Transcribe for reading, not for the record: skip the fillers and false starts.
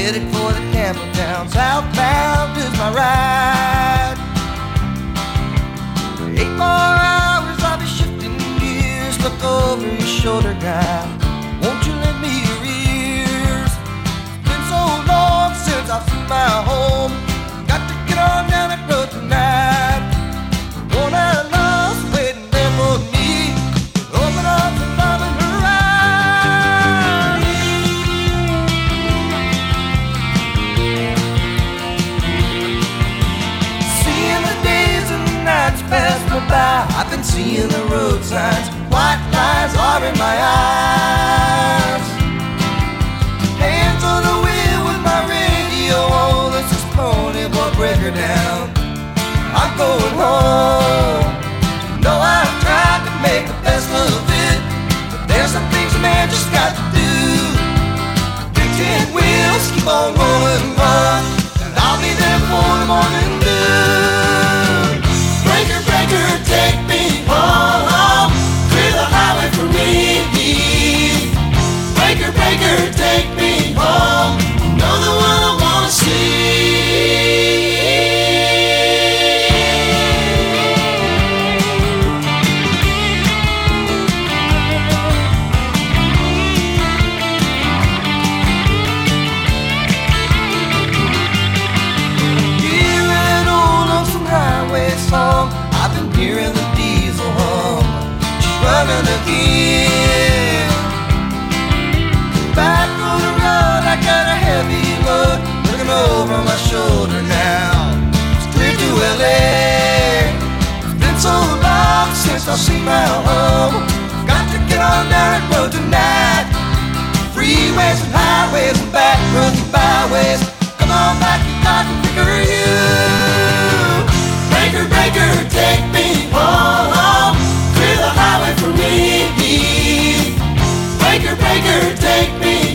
headed for the camping town. Southbound is my ride. For 8 more hours I'll be shifting gears. Look over your shoulder, guy. Won't you lend me your ears? It's been so long since I've seen my home. Got to get on down that road tonight. One I love's waiting there for me. Open up and love in her eyes. Seeing the days and the nights pass me by. I've been seeing the road signs. White lines are in my eyes. Hands on the wheel with my radio on. This is Pony Boy, break her down. I'm going home. No, I've tried to make the best of it, but there's some things a man just got to do. Big tin wheels keep on rolling on, and I'll be there before the morning dew. Breaker, breaker, take me home. Clear the highway for me. Breaker, breaker, take me home. You're the one I wanna see. Song. I've been hearing the diesel hum. She's running again. Back on the road, I got a heavy load looking over my shoulder now. It's clear to LA. It's been so long since I've seen my home. Got to get on down that road tonight. Freeways and highways and back roads and byways. Come on back, you got to figure you. Breaker, breaker, take me home. Clear the highway for me. Breaker, breaker, take me